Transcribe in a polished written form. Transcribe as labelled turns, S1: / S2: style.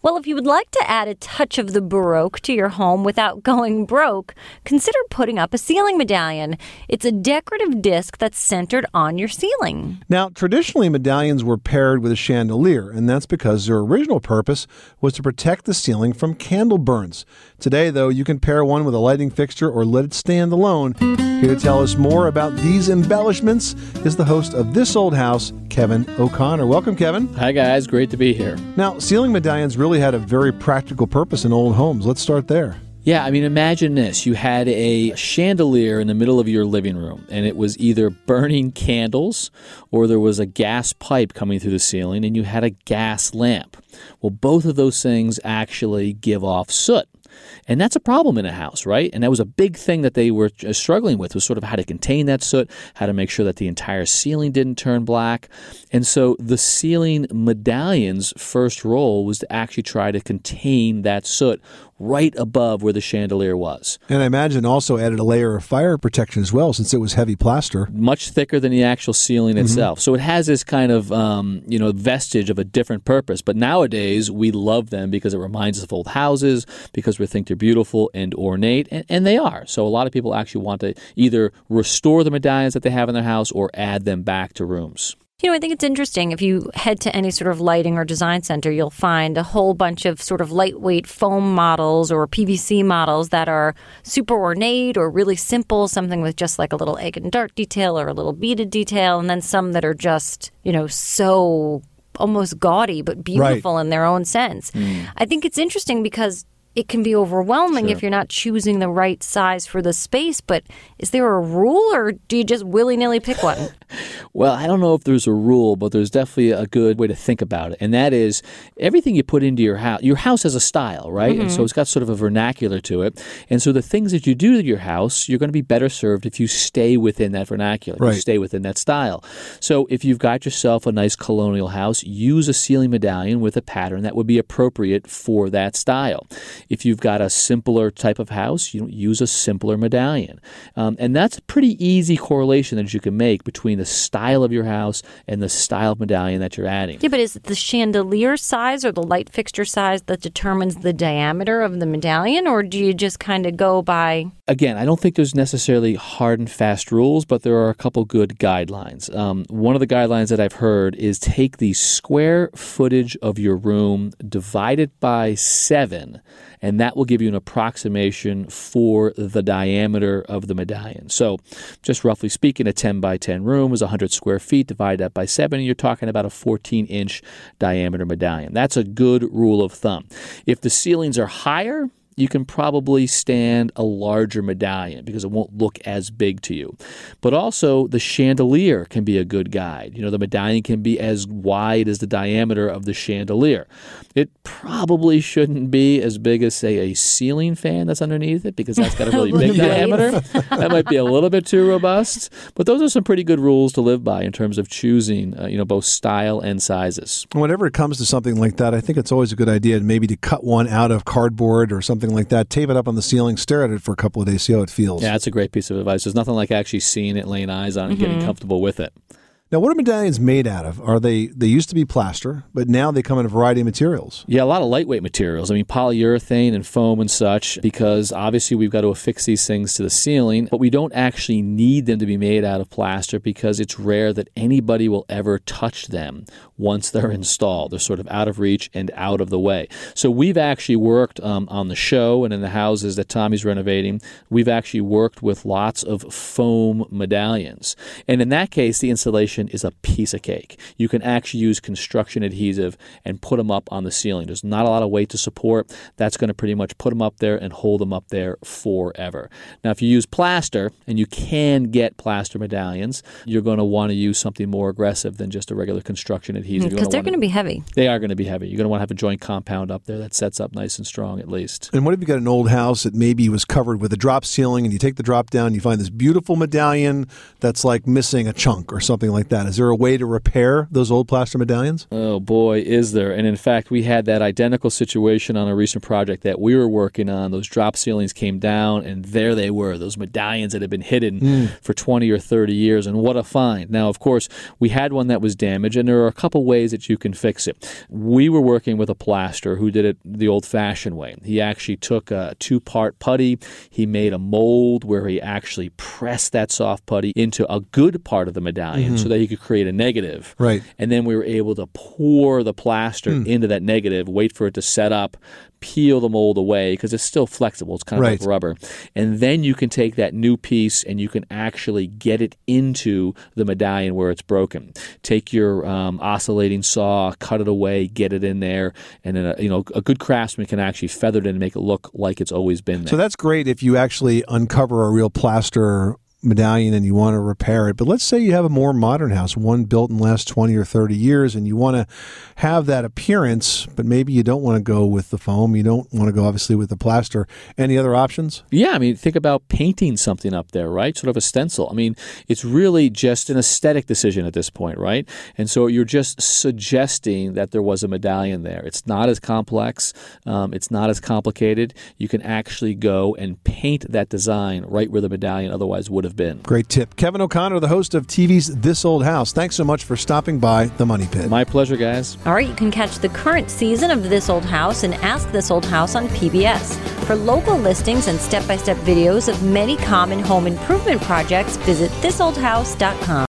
S1: Well, if you would like to add a touch of the Baroque to your home without going broke, consider putting up a ceiling medallion. It's a decorative disc that's centered on your ceiling.
S2: Now, traditionally, medallions were paired with a chandelier, and that's because their original purpose was to protect the ceiling from candle burns. Today, though, you can pair one with a lighting fixture or let it stand alone. Here to tell us more about these embellishments is the host of This Old House, Kevin O'Connor. Welcome, Kevin.
S3: Hi, guys. Great to be here.
S2: Now, ceiling medallions really had a very practical purpose in old homes. Let's start there.
S3: Yeah, I mean, imagine this. You had a chandelier in the middle of your living room, and it was either burning candles or there was a gas pipe coming through the ceiling, and you had a gas lamp. Well, both of those things actually give off soot. And that's a problem in a house, right? And that was a big thing that they were struggling with, was sort of how to contain that soot, how to make sure that the entire ceiling didn't turn black. And so the ceiling medallion's first role was to actually try to contain that soot right above where the chandelier was.
S2: And I imagine also added a layer of fire protection as well, since it was heavy plaster.
S3: Much thicker than the actual ceiling itself. So it has this kind of, vestige of a different purpose. But nowadays, we love them because it reminds us of old houses, because we think they're beautiful and ornate, and they are. So a lot of people actually want to either restore the medallions that they have in their house or add them back to rooms.
S1: I think it's interesting. If you head to any sort of lighting or design center, you'll find a whole bunch of sort of lightweight foam models or PVC models that are super ornate or really simple, something with just like a little egg and dart detail or a little beaded detail, and then some that are just, so almost gaudy but beautiful in their own sense. I think it's interesting because it can be overwhelming if you're not choosing the right size for the space, but is there a rule or do you just willy-nilly pick one?
S3: Well, I don't know if there's a rule, but there's definitely a good way to think about it. And that is everything you put into your house has a style, right? And so it's got sort of a vernacular to it. And so the things that you do to your house, you're going to be better served if you stay within that vernacular, if you stay within that style. So if you've got yourself a nice colonial house, use a ceiling medallion with a pattern that would be appropriate for that style. If you've got a simpler type of house, use a simpler medallion. And that's a pretty easy correlation that you can make between the style of your house and the style of medallion that you're adding.
S1: Yeah, but is it the chandelier size or the light fixture size that determines the diameter of the medallion, or do you just kind of go by?
S3: Again, I don't think there's necessarily hard and fast rules, but there are a couple good guidelines. One of the guidelines that I've heard is take the square footage of your room, divide it by 7, and that will give you an approximation for the diameter of the medallion. So just roughly speaking, a 10 by 10 room is 100 square feet. Divide that by 7, and you're talking about a 14-inch diameter medallion. That's a good rule of thumb. If the ceilings are higher, you can probably stand a larger medallion because it won't look as big to you. But also, the chandelier can be a good guide. The medallion can be as wide as the diameter of the chandelier. It probably shouldn't be as big as, say, a ceiling fan that's underneath it because that's got a really big diameter. That might be a little bit too robust. But those are some pretty good rules to live by in terms of choosing, both style and sizes.
S2: Whenever it comes to something like that, I think it's always a good idea maybe to cut one out of cardboard or something like that, tape it up on the ceiling, stare at it for a couple of days, see how it feels.
S3: Yeah, that's a great piece of advice. There's nothing like actually seeing it, laying eyes on it, and getting comfortable with it.
S2: Now, what are medallions made out of? They used to be plaster, but now they come in a variety of materials.
S3: Yeah, a lot of lightweight materials. I mean, polyurethane and foam and such, because obviously we've got to affix these things to the ceiling, but we don't actually need them to be made out of plaster because it's rare that anybody will ever touch them once they're installed. They're sort of out of reach and out of the way. So we've actually worked on the show and in the houses that Tommy's renovating, we've actually worked with lots of foam medallions. And in that case, the installation is a piece of cake. You can actually use construction adhesive and put them up on the ceiling. There's not a lot of weight to support. That's going to pretty much put them up there and hold them up there forever. Now, if you use plaster, and you can get plaster medallions, you're going to want to use something more aggressive than just a regular construction adhesive.
S1: Because they're going to be heavy.
S3: They are going to be heavy. You're going to want to have a joint compound up there that sets up nice and strong at least.
S2: And what if you got an old house that maybe was covered with a drop ceiling and you take the drop down and you find this beautiful medallion that's like missing a chunk or something like that? that? Is there a way to repair those old plaster medallions?
S3: Oh, boy, is there. And in fact, we had that identical situation on a recent project that we were working on. Those drop ceilings came down, and there they were, those medallions that had been hidden for 20 or 30 years. And what a find. Now, of course, we had one that was damaged, and there are a couple ways that you can fix it. We were working with a plasterer who did it the old-fashioned way. He actually took a 2-part putty. He made a mold where he actually pressed that soft putty into a good part of the medallion so that he could create a negative.
S2: Right.
S3: And then we were able to pour the plaster into that negative, wait for it to set up, peel the mold away because it's still flexible. It's kind of like rubber. And then you can take that new piece and you can actually get it into the medallion where it's broken. Take your oscillating saw, cut it away, get it in there, and then a good craftsman can actually feather it in and make it look like it's always been there.
S2: So that's great if you actually uncover a real plaster medallion and you want to repair it. But let's say you have a more modern house, one built in the last 20 or 30 years, and you want to have that appearance, but maybe you don't want to go with the foam. You don't want to go, obviously, with the plaster. Any other options?
S3: Yeah, I mean, think about painting something up there, right? Sort of a stencil. I mean, it's really just an aesthetic decision at this point, right? And so you're just suggesting that there was a medallion there. It's not as complex. It's not as complicated. You can actually go and paint that design right where the medallion otherwise would have been.
S2: Great tip. Kevin O'Connor, the host of TV's This Old House. Thanks so much for stopping by the Money Pit.
S3: My pleasure, guys.
S1: All right, you can catch the current season of This Old House and Ask This Old House on PBS. For local listings and step-by-step videos of many common home improvement projects, visit thisoldhouse.com.